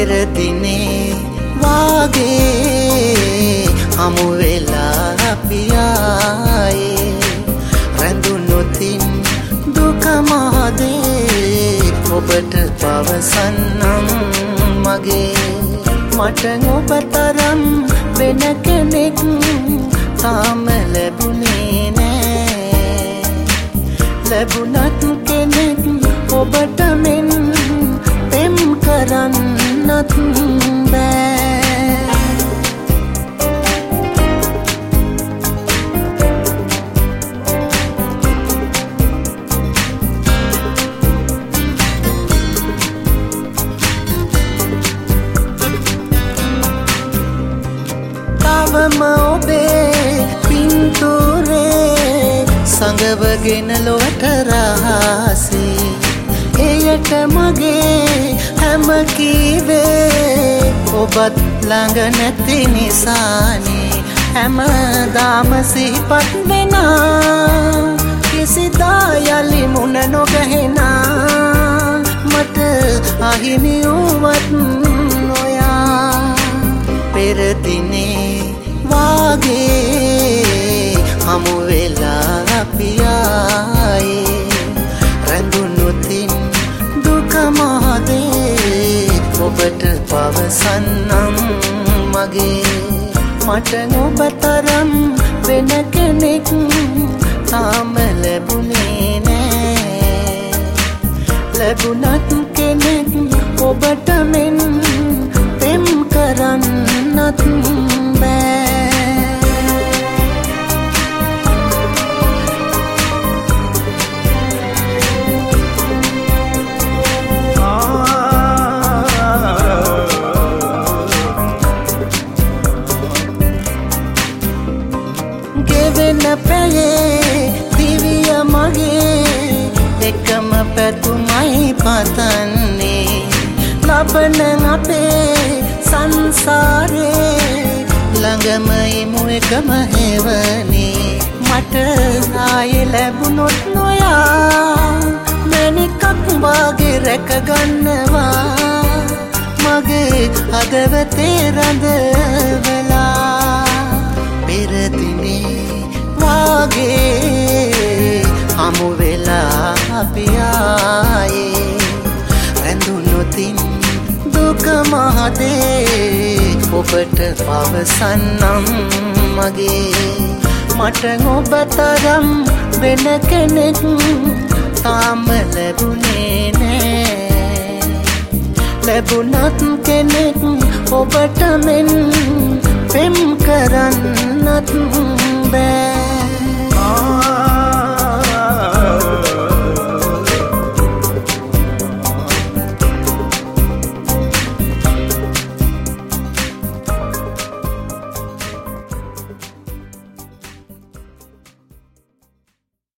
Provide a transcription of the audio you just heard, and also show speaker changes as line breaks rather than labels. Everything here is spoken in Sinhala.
පෙර දිනේ වාගේ හමු වෙලා අපි ආයේ රැඳුනොතින් දුක මහදේ ඔබට පවසන්නම් මගේ මට ඔබ තරම් වෙන කෙනෙක් තාම ලැබුණේ නෑ ලැබුණත් කෙනෙක් ඔබට මෙන් පෙම් කරන්නත් බෑ තවම ඔබේ පින්තූරේ සඟවගෙන ලොවට රහසේ එයට මගේ හැම කීවේ ඔබත් ළඟ නැති නිසානේ හැමදාම සිහිපත් වෙනා කිසිදා යලි මුණ නොගැහෙනා මට අහිමි වූවත් නොයා පෙර දිනේ වාගේ හමු වෙලා අපි ආයේ රැඳුනොතින් දුක මහදේ ඔබට පවසන්නම් මගේ මට ඔබ තරම් වෙන කෙනෙක් තාම ලැබුණේ නෑ ලැබුණත් කෙනෙක් ඔබට මෙන් පෙම් කරන්නත් බෑ ගෙවෙන පැයේ දිවිය මගේ එකම පැතුමයි පතන්නේ ලබන අපේ සංසාරේ ළඟම ඉමු එකම හේවනේ මට ආයේ ලැබුණොත් නොයා මැණිකක් වාගේ රැක ගන්නවා මගේ හදවතේ රඳවලා පෙර දිනේ වාගේ හමු වෙලා අපි ආයේ රැඳුනොතින් දුක මහදේ ඔබට පවසන්නම් මගේ මට ඔබ තරම් වෙන කෙනෙක් තාම ලැබුණේ නෑ ලැබුණත් කෙනෙක් ඔබට මෙන් පෙම් කරන්නත් බෑ